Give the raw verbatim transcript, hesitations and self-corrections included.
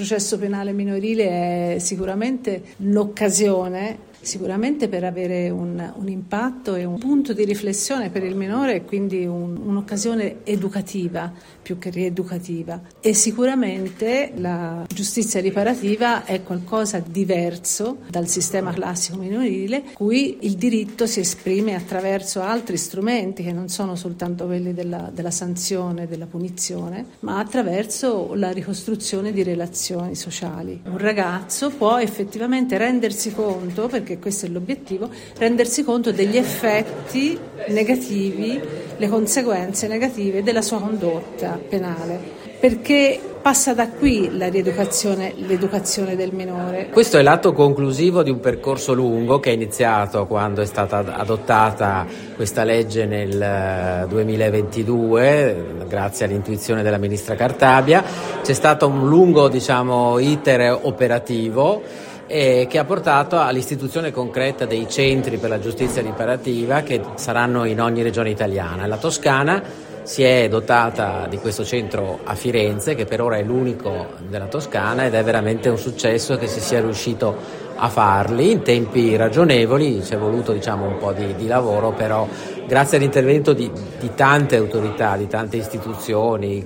processo penale minorile è sicuramente l'occasione sicuramente per avere un, un impatto e un punto di riflessione per il minore e quindi un, un'occasione educativa più che rieducativa. E sicuramente la giustizia riparativa è qualcosa di diverso dal sistema classico minorile, cui il diritto si esprime attraverso altri strumenti che non sono soltanto quelli della, della sanzione, della punizione, ma attraverso la ricostruzione di relazioni sociali. Un ragazzo può effettivamente rendersi conto, perché questo è l'obiettivo, rendersi conto degli effetti negativi, le conseguenze negative della sua condotta penale, perché passa da qui la rieducazione, l'educazione del minore. Questo è l'atto conclusivo di un percorso lungo che è iniziato quando è stata adottata questa legge nel duemilaventidue, grazie all'intuizione della ministra Cartabia. C'è stato un lungo, diciamo, iter operativo e che ha portato all'istituzione concreta dei centri per la giustizia riparativa che saranno in ogni regione italiana. La Toscana si è dotata di questo centro a Firenze, che per ora è l'unico della Toscana, ed è veramente un successo che si sia riuscito a farli in tempi ragionevoli. Ci è voluto, diciamo, un po' di, di lavoro, però grazie all'intervento di, di tante autorità, di tante istituzioni,